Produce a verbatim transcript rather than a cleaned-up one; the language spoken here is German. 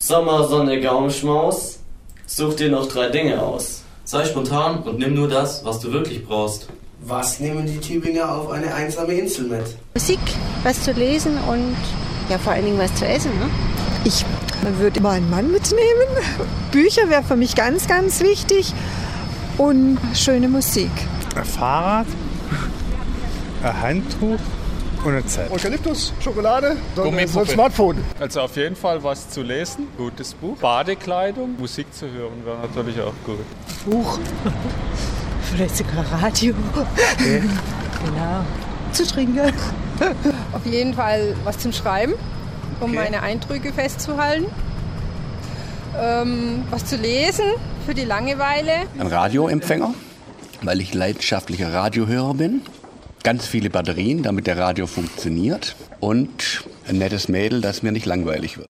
Sommer, Sonne, Gaumenschmaus. Such dir noch drei Dinge aus. Sei spontan und nimm nur das, was du wirklich brauchst. Was nehmen die Tübinger auf eine einsame Insel mit? Musik, was zu lesen und ja, vor allen Dingen was zu essen. Ne? Ich würde meinen Mann mitnehmen. Bücher wäre für mich ganz, ganz wichtig. Und schöne Musik. Ein Fahrrad, ein Handtuch und ein Zelt. Eukalyptus, Schokolade, so ein Smartphone. Also auf jeden Fall was zu lesen, gutes Buch. Badekleidung, Musik zu hören wäre natürlich auch gut. Buch. Vielleicht sogar Radio. Okay. Genau. Zu trinken. Auf jeden Fall was zum Schreiben, um Okay. meine Eindrücke festzuhalten. Ähm, was zu lesen für die Langeweile. Ein Radioempfänger, weil ich leidenschaftlicher Radiohörer bin. Ganz viele Batterien, damit der Radio funktioniert. Und ein nettes Mädel, das mir nicht langweilig wird.